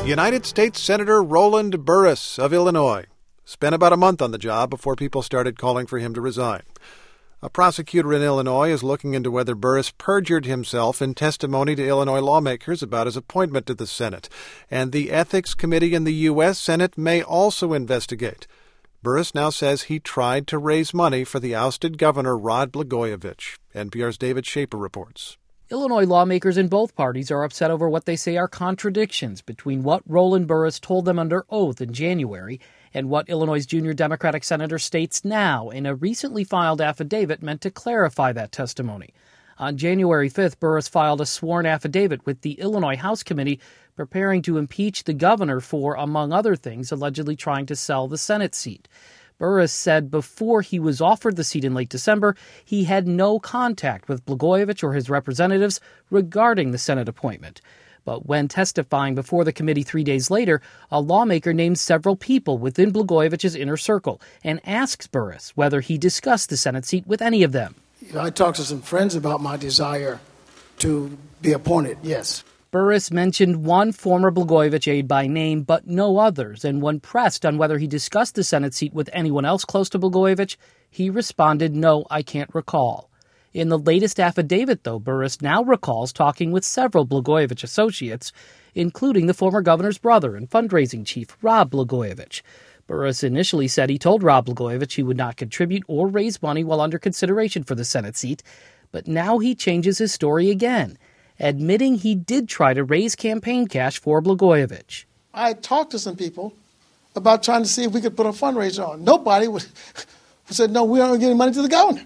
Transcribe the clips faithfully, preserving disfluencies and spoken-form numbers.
United States Senator Roland Burris of Illinois spent about a month on the job before people started calling for him to resign. A prosecutor in Illinois is looking into whether Burris perjured himself in testimony to Illinois lawmakers about his appointment to the Senate, and the Ethics Committee in the U S Senate may also investigate. Burris now says he tried to raise money for the ousted Governor Rod Blagojevich. N P R's David Schaper reports. Illinois lawmakers in both parties are upset over what they say are contradictions between what Roland Burris told them under oath in January and what Illinois' junior Democratic senator states now in a recently filed affidavit meant to clarify that testimony. On January fifth, Burris filed a sworn affidavit with the Illinois House Committee preparing to impeach the governor for, among other things, allegedly trying to sell the Senate seat. Burris said before he was offered the seat in late December, he had no contact with Blagojevich or his representatives regarding the Senate appointment. But when testifying before the committee three days later, a lawmaker named several people within Blagojevich's inner circle and asks Burris whether he discussed the Senate seat with any of them. You know, I talked to some friends about my desire to be appointed, yes. Burris mentioned one former Blagojevich aide by name, but no others, and when pressed on whether he discussed the Senate seat with anyone else close to Blagojevich, he responded, "No, I can't recall." In the latest affidavit, though, Burris now recalls talking with several Blagojevich associates, including the former governor's brother and fundraising chief, Rod Blagojevich. Burris initially said he told Rod Blagojevich he would not contribute or raise money while under consideration for the Senate seat, but now he changes his story again, admitting he did try to raise campaign cash for Blagojevich. I talked to some people about trying to see if we could put a fundraiser on. Nobody would, said, no, we aren't getting money to the governor.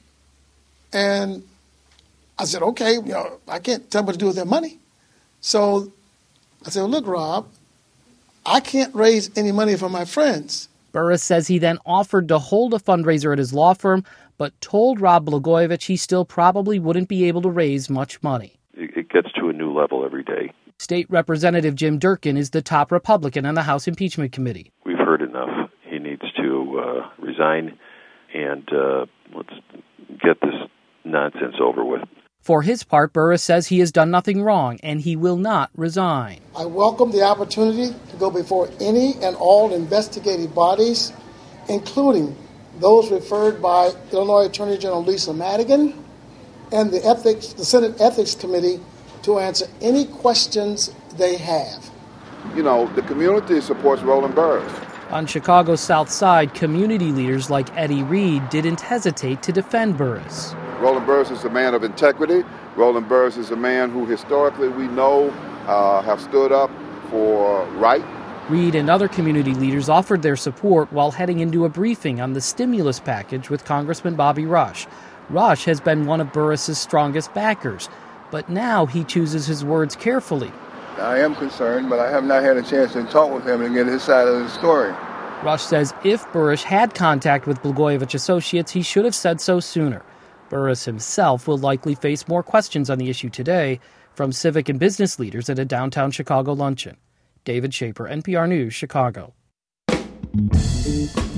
And I said, okay, you know, I can't tell them what to do with their money. So I said, well, look, Rob, I can't raise any money for my friends. Burris says he then offered to hold a fundraiser at his law firm, but told Rod Blagojevich he still probably wouldn't be able to raise much money. It gets to a new level every day. State Representative Jim Durkin is the top Republican on the House Impeachment Committee. We've heard enough. He needs to uh, resign, and uh, let's get this nonsense over with. For his part, Burris says he has done nothing wrong, and he will not resign. I welcome the opportunity to go before any and all investigative bodies, including those referred by Illinois Attorney General Lisa Madigan and the ethics, the Senate Ethics Committee, to answer any questions they have. You know, the community supports Roland Burris. On Chicago's South Side, community leaders like Eddie Reed didn't hesitate to defend Burris. Roland Burris is a man of integrity. Roland Burris is a man who historically we know uh, have stood up for right. Reed and other community leaders offered their support while heading into a briefing on the stimulus package with Congressman Bobby Rush. Rush has been one of Burris's strongest backers, but now he chooses his words carefully. I am concerned, but I have not had a chance to talk with him and get his side of the story. Rush says if Burris had contact with Blagojevich associates, he should have said so sooner. Burris himself will likely face more questions on the issue today from civic and business leaders at a downtown Chicago luncheon. David Schaper, N P R News, Chicago.